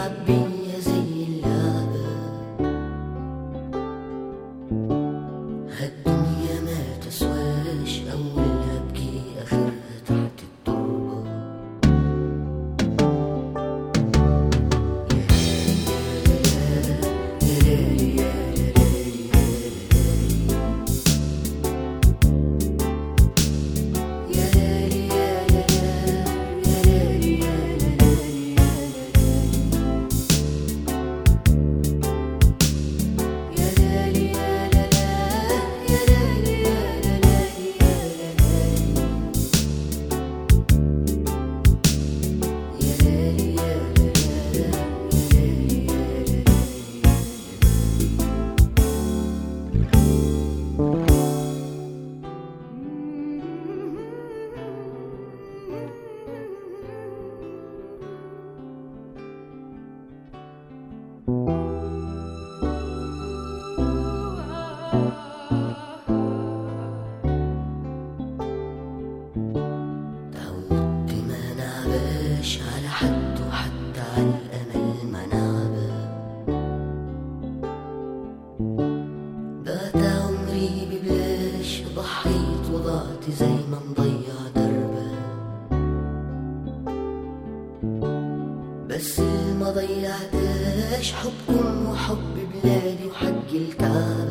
بيلعب بيا زي اللعبة. هالدنيا ما تسواش، أولها أبكي آخرها تحت التربة. يا ليالي يا ليالي يا ليالي يا ليالي يا تعودت ما نعباش على حد، وحتى على الأمل ما نعبى. بات عمري ببلاش، ضحيت وضعت زي ما مضيع دربه. بس اللي ما ضيعتاش حبكم وحب بلادي وحق الكعبة.